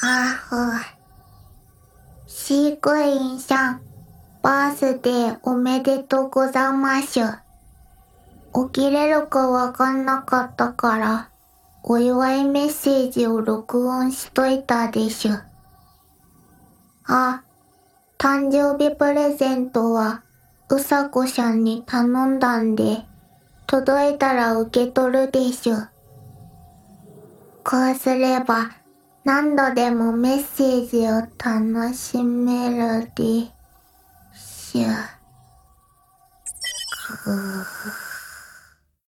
飼育員さん、バースデーおめでとうございます。起きれるかわかんなかったから、お祝いメッセージを録音しといたでしゅ。誕生日プレゼントは、うさこさんに頼んだんで、届いたら受け取るでしゅ。こうすれば、何度でもメッセージを楽しめるでしゅ。